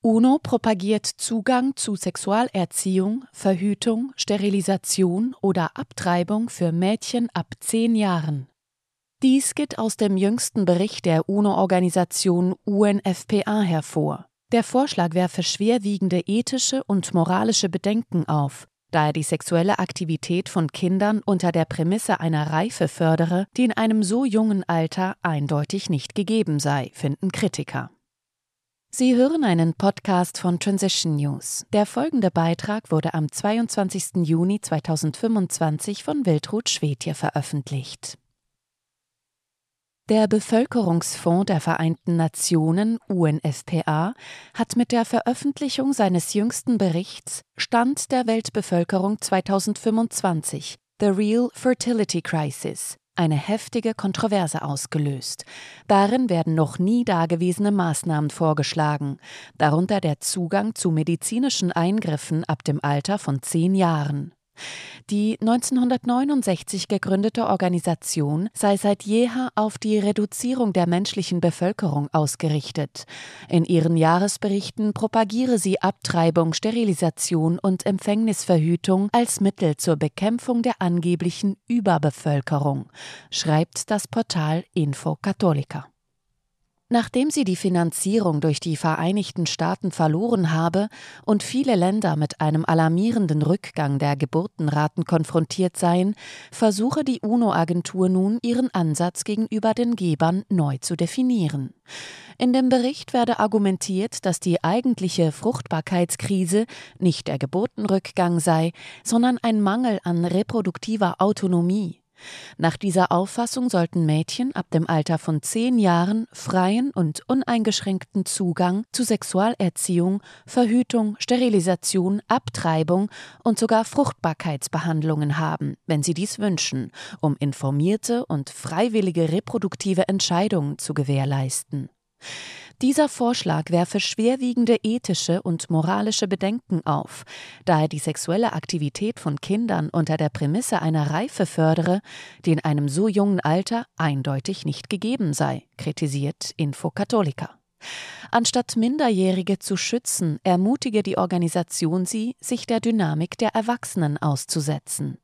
UNO propagiert Zugang zu Sexualerziehung, Verhütung, Sterilisation oder Abtreibung für Mädchen ab 10 Jahren. Dies geht aus dem jüngsten Bericht der UNO-Organisation UNFPA hervor. Der Vorschlag werfe schwerwiegende ethische und moralische Bedenken auf, da er die sexuelle Aktivität von Kindern unter der Prämisse einer Reife fördere, die in einem so jungen Alter eindeutig nicht gegeben sei, finden Kritiker. Sie hören einen Podcast von Transition News. Der folgende Beitrag wurde am 22. Juni 2025 von Wiltrud Schwedje veröffentlicht. Der Bevölkerungsfonds der Vereinten Nationen UNFPA hat mit der Veröffentlichung seines jüngsten Berichts Stand der Weltbevölkerung 2025, The Real Fertility Crisis, eine heftige Kontroverse ausgelöst. Darin werden noch nie dagewesene Maßnahmen vorgeschlagen, darunter der Zugang zu medizinischen Eingriffen ab dem Alter von 10 Jahren. Die 1969 gegründete Organisation sei seit jeher auf die Reduzierung der menschlichen Bevölkerung ausgerichtet. In ihren Jahresberichten propagiere sie Abtreibung, Sterilisation und Empfängnisverhütung als Mittel zur Bekämpfung der angeblichen Überbevölkerung, schreibt das Portal Info Cattolica. Nachdem sie die Finanzierung durch die Vereinigten Staaten verloren habe und viele Länder mit einem alarmierenden Rückgang der Geburtenraten konfrontiert seien, versuche die UNO-Agentur nun, ihren Ansatz gegenüber den Gebern neu zu definieren. In dem Bericht werde argumentiert, dass die eigentliche Fruchtbarkeitskrise nicht der Geburtenrückgang sei, sondern ein Mangel an reproduktiver Autonomie. Nach dieser Auffassung sollten Mädchen ab dem Alter von 10 Jahren freien und uneingeschränkten Zugang zu Sexualerziehung, Verhütung, Sterilisation, Abtreibung und sogar Fruchtbarkeitsbehandlungen haben, wenn sie dies wünschen, um informierte und freiwillige reproduktive Entscheidungen zu gewährleisten. Dieser Vorschlag werfe schwerwiegende ethische und moralische Bedenken auf, da er die sexuelle Aktivität von Kindern unter der Prämisse einer Reife fördere, die in einem so jungen Alter eindeutig nicht gegeben sei, kritisiert Info Cattolica. Anstatt Minderjährige zu schützen, ermutige die Organisation sie, sich der Dynamik der Erwachsenen auszusetzen.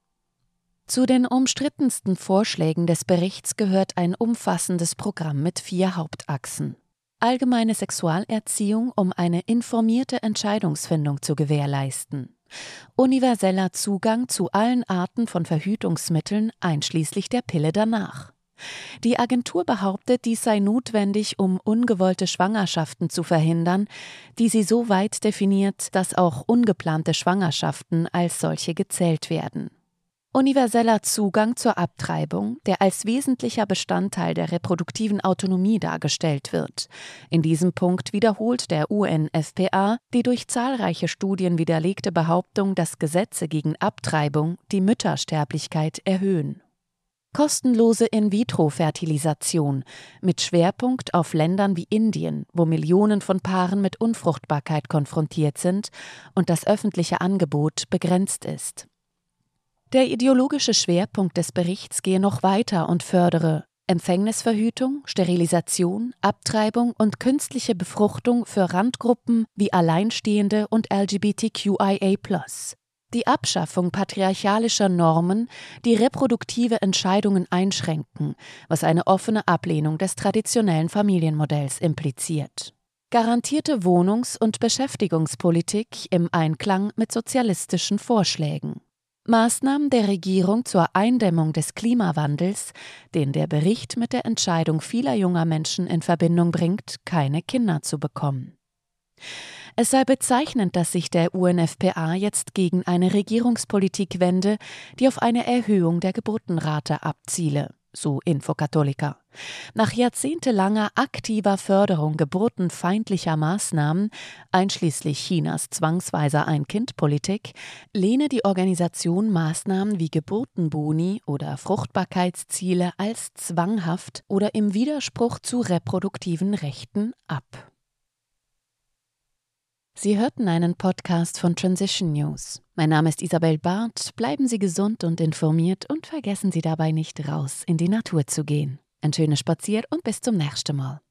Zu den umstrittensten Vorschlägen des Berichts gehört ein umfassendes Programm mit 4 Hauptachsen. Allgemeine Sexualerziehung, um eine informierte Entscheidungsfindung zu gewährleisten. Universeller Zugang zu allen Arten von Verhütungsmitteln, einschließlich der Pille danach. Die Agentur behauptet, dies sei notwendig, um ungewollte Schwangerschaften zu verhindern, die sie so weit definiert, dass auch ungeplante Schwangerschaften als solche gezählt werden. Universeller Zugang zur Abtreibung, der als wesentlicher Bestandteil der reproduktiven Autonomie dargestellt wird. In diesem Punkt wiederholt der UNFPA die durch zahlreiche Studien widerlegte Behauptung, dass Gesetze gegen Abtreibung die Müttersterblichkeit erhöhen. Kostenlose In-vitro-Fertilisation mit Schwerpunkt auf Ländern wie Indien, wo Millionen von Paaren mit Unfruchtbarkeit konfrontiert sind und das öffentliche Angebot begrenzt ist. Der ideologische Schwerpunkt des Berichts gehe noch weiter und fördere Empfängnisverhütung, Sterilisation, Abtreibung und künstliche Befruchtung für Randgruppen wie Alleinstehende und LGBTQIA+. Die Abschaffung patriarchalischer Normen, die reproduktive Entscheidungen einschränken, was eine offene Ablehnung des traditionellen Familienmodells impliziert. Garantierte Wohnungs- und Beschäftigungspolitik im Einklang mit sozialistischen Vorschlägen. Maßnahmen der Regierung zur Eindämmung des Klimawandels, den der Bericht mit der Entscheidung vieler junger Menschen in Verbindung bringt, keine Kinder zu bekommen. Es sei bezeichnend, dass sich der UNFPA jetzt gegen eine Regierungspolitik wende, die auf eine Erhöhung der Geburtenrate abziele, so Info Cattolica. Nach jahrzehntelanger aktiver Förderung geburtenfeindlicher Maßnahmen, einschließlich Chinas zwangsweiser Ein-Kind-Politik, lehne die Organisation Maßnahmen wie Geburtenboni oder Fruchtbarkeitsziele als zwanghaft oder im Widerspruch zu reproduktiven Rechten ab. Sie hörten einen Podcast von Transition News. Mein Name ist Isabel Barth. Bleiben Sie gesund und informiert und vergessen Sie dabei nicht, raus in die Natur zu gehen. Ein schönes Spazier und bis zum nächsten Mal.